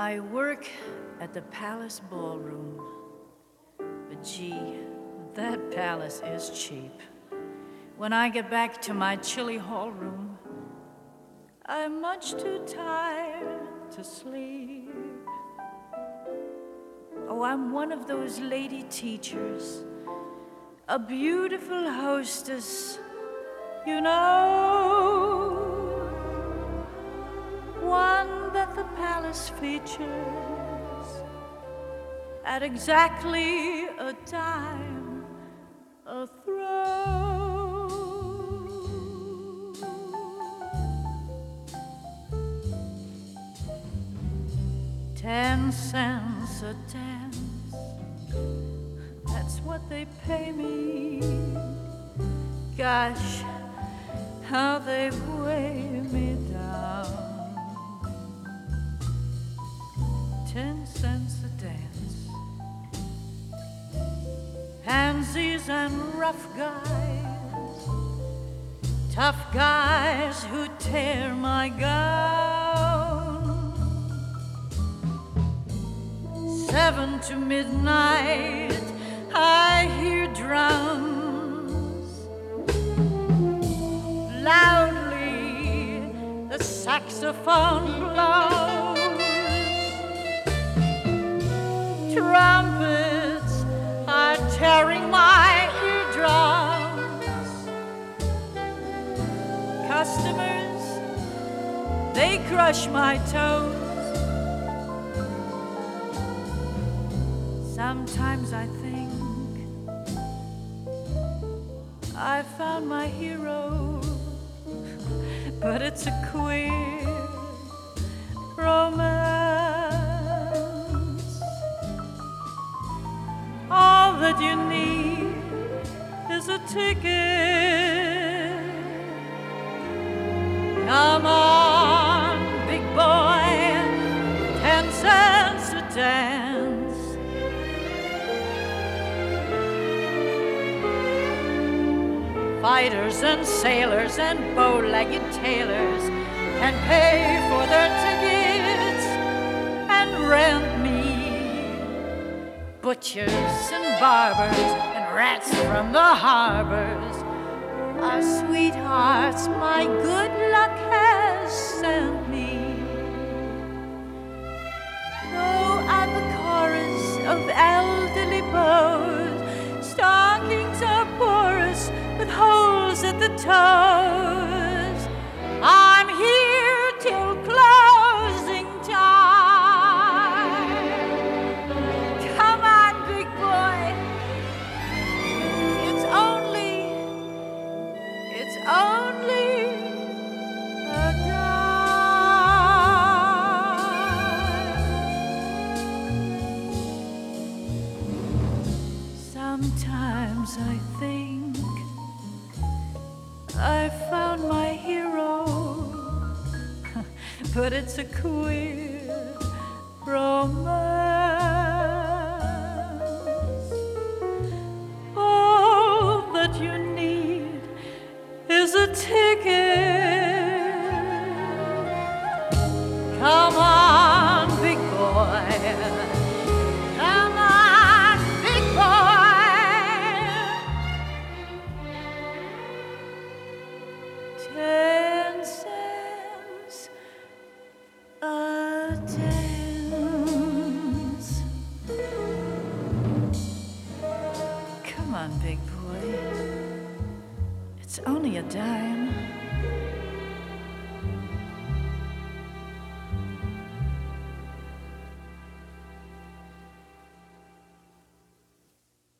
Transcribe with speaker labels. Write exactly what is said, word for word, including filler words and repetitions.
Speaker 1: I work at the Palace Ballroom, but gee, that palace is cheap. When I get back to my chilly hall room, I'm much too tired to sleep. Oh, I'm one of those lady teachers, a beautiful hostess, you know, one that the palace features at exactly a dime a throw. Ten cents a dance, that's what they pay me. Gosh, how they weigh me down. Ten cents a dance. Pansies and rough guys, tough guys who tear my gown. Seven to midnight, I hear drums. Loudly, the saxophone blows. Trumpets are tearing my eardrums. Customers, they crush my toes. Sometimes I think I found my hero, but it's a queer romance. All that you need is a ticket. Come on, big boy, ten cents a dance. Fighters and sailors and bow-legged tailors can pay for their tickets and rent me. Butchers and barbers and rats from the harbors are sweethearts my good luck has sent me. Oh, I'm the chorus of elderly beaux, stockings are porous with holes at the toes. I'm here till closing time. Come on, big boy. It's only, it's only a dime. Sometimes I think I found my hero, but it's a queer romance. All that you need is a ticket. Come on, big boy. Come on, big boy. Ten cents a dance. Come on, big boy. It's only a dime.